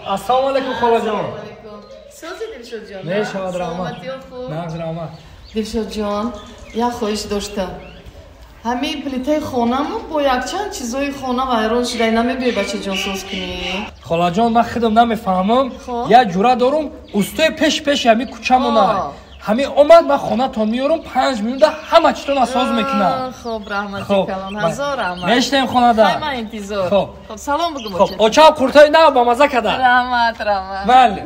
Assalomu alaykum xolajon. So'zi Dilshod jon. Neshod rahmat. Nag'z rahmat. Dilshod jon, я хоиш доштам. Ҳамин плитаи хонаму бо якчанд чизои хона вайрон шуда намебиёй бачаҷон соз кунӣ? Xolajon, man худам намефаҳмам. Я ҷура дорум, устои пеш ҳамин кучамона. ҳамин омад ман хонатон миёрам 5 минута ҳама читон асоз мекунам. Хуб, раҳмати калон. ҳазор раҳмат. Мештем хонада. Ҳама интизор. Хуб, салом бугу боча. Хуб, оча қуртои нав ба маза када. Раҳмат. Бале.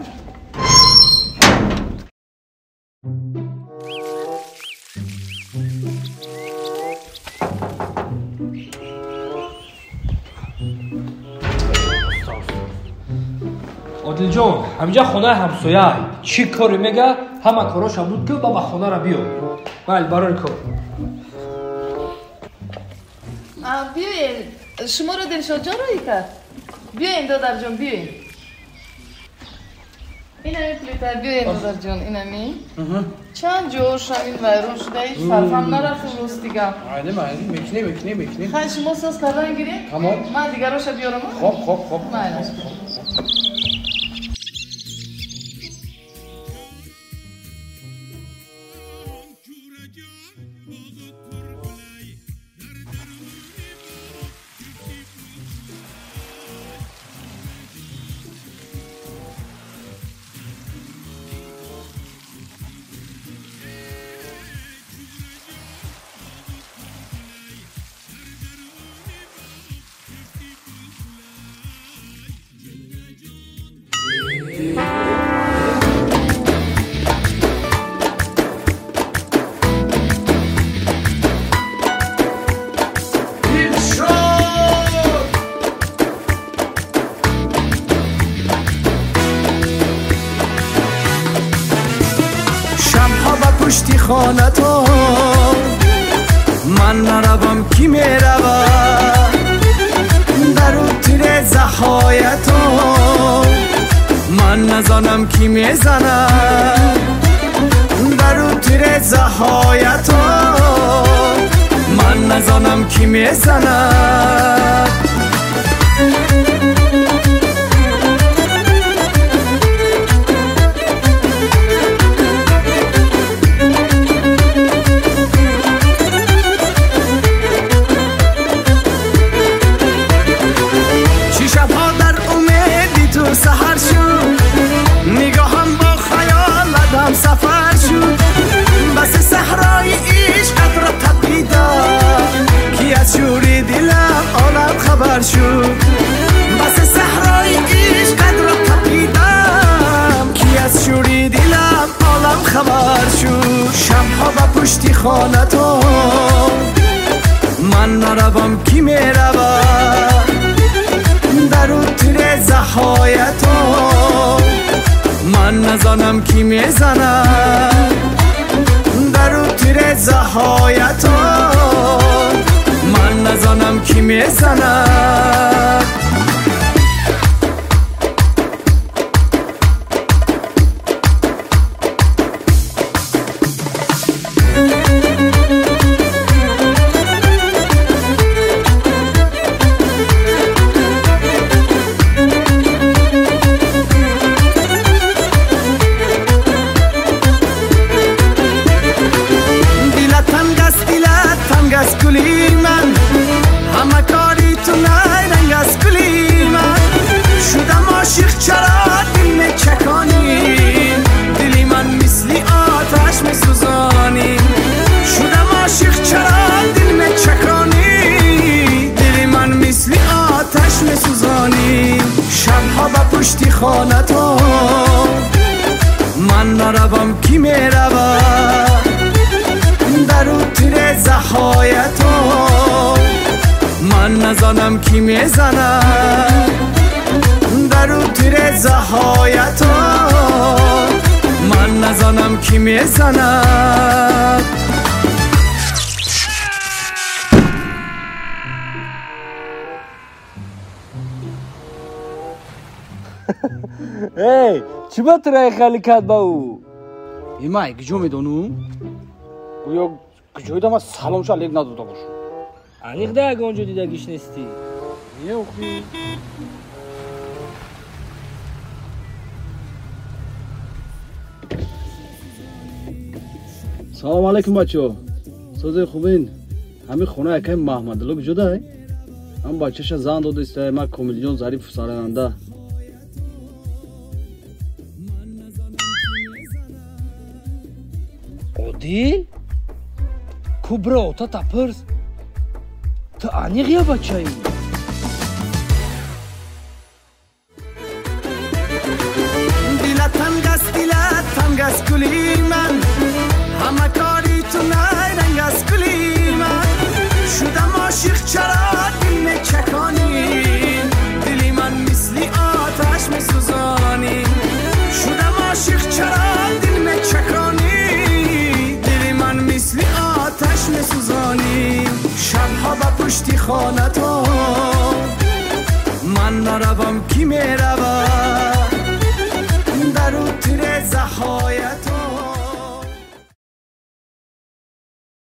Одилҷон, ҳаминҷа хонаи ҳамсоя. Чӣ коре мега? Ҳама короша буд ки ба хонара биё. Байл, барои кор. Биёен, шуморо Дилшодҷон роӣ кард. Биёен додарҷон, биёен. Инами плита, биёен додарҷон, инами. Чанд ҷош ҳамин вайрон шуда, ҳеҷ фарқам нарафтум ростига. Майли, мекунӣ. Хай, шумо соз кардан гирем? Тамом. Ман дигароша биёрам. Хоп. Майли. پشتی خانه تو من نروم کی میرود در او تیر زخای تو من نزنم کی میزنه در او تیر زخای تو من نزنم کی میزنه سحر شد نگاهم با خیالم سفر شد بس صحرای عشقت را تپیدم کی از شوری دلم عالم خبر شد بس صحرای عشقت را تپیدم کی از شوری دلم عالم خبر شد شبها با پشتی خانه تو من نروم کی میرود در اون تیر زخای تو من نزنم کی میزنه در اون تیر زخای تو من نزنم کی میزنه پشتی خانه تو من نروم کی میرود در اون تیر زخای تو من نزنم کی میزنه در اون تیر زخای تو من نزنم کی میزنه эй, чӣ ба тираи хали кард ба ӯ? Имай, киҷо медонум? Гӯё киҷоидам аз саломша алек надода бошу. Аниқда ягон ҷо дидагиш нестӣ? Не охи. салом алейкум бачо. Созы хубин. Ҳами хона якай Маҳмадило куҷодай? Ам бачаша зан дода истае ма Комилҷон Зариф сарананда. Одил? Кубро та тапырс. Та аниқ я бачаи? Dilat tangas guli man. Hama kari tu nay rangas guli man. Shudam oshiq chara dil me chakani. Dili man misli atash me suzani. Shudam oshiq chara dil me chakani. Dili man misli atash me suzani. Shabha ba pushti khana to man naravam ki meravam.